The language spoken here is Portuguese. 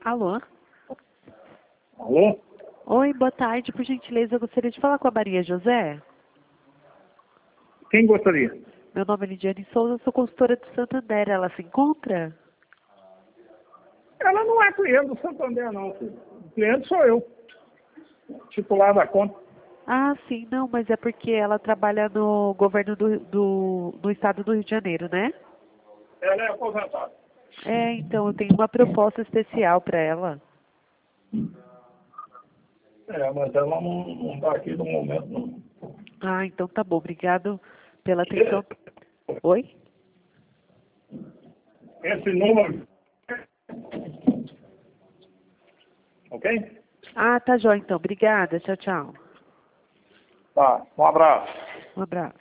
Alô? Alô? Oi, boa tarde. Por gentileza, eu gostaria de falar com a Maria José. Quem gostaria? Meu nome é Lidiane Souza, sou consultora do Santander. Ela se encontra? Ela não é cliente do Santander, não, filho. O cliente sou eu, titular da conta. Ah, sim, não, mas é porque ela trabalha no governo do estado do Rio de Janeiro, né? Ela é aposentada. É, então eu tenho uma proposta especial para ela. Mas ela não está aqui no momento, não. Ah, então tá bom. Obrigado pela atenção. Oi? Esse número... Ok? Ah, tá jóia então. Obrigada. Tchau, tchau. Tá, um abraço. Um abraço.